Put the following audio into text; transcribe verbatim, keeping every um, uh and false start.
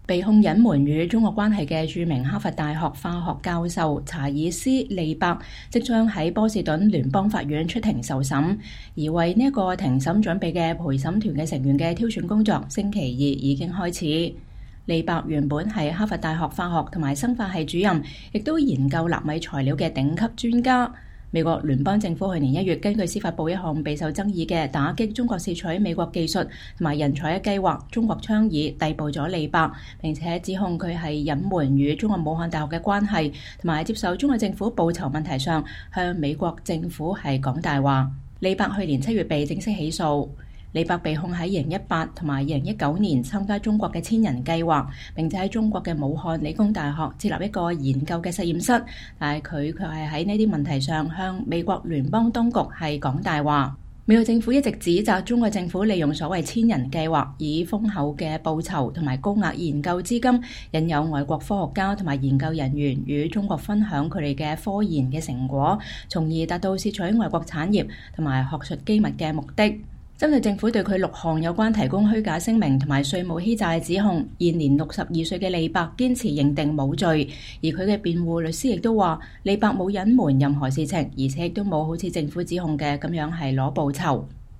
被控隱瞞與中國關係嘅著名哈佛大學化學教授查爾斯·利伯即將喺波士頓聯邦法院出庭受審，而為呢一個庭審準備嘅陪審團嘅成員嘅挑選工作，星期二已經開始。利伯原本係哈佛大學化學同埋生化系主任，亦都研究納米材料嘅頂級專家。美國聯邦政府去年一月根據司法部一項備受爭議嘅打擊中國竊取美國技術同埋人才嘅計劃中國倡議逮捕咗利伯，並且指控佢係隱瞞與中國武漢大學嘅關係，同埋接受中國政府報酬問題上向美國政府係講大話。利伯去年七月被正式起訴。利伯被控喺二零一八同埋二零一九年參加中國嘅千人計劃，並且喺中國嘅武漢理工大學設立一個研究嘅實驗室，但係佢卻係喺呢啲問題上向美國聯邦當局係講大話。美國政府一直指責中國政府利用所謂千人計劃，以豐厚嘅報酬同埋高額研究資金，引誘外國科學家同埋研究人員與中國分享佢哋嘅科研嘅成果，從而達到竊取外國產業同埋學術機密嘅目的。針對政府對佢六項有關提供虛假聲明同埋稅務欺詐嘅指控，現年六十二歲嘅利伯堅持認定冇罪，而佢嘅辯護律師亦都話利伯冇隱瞞任何事情，而且亦都冇好似政府指控嘅咁樣係攞報酬。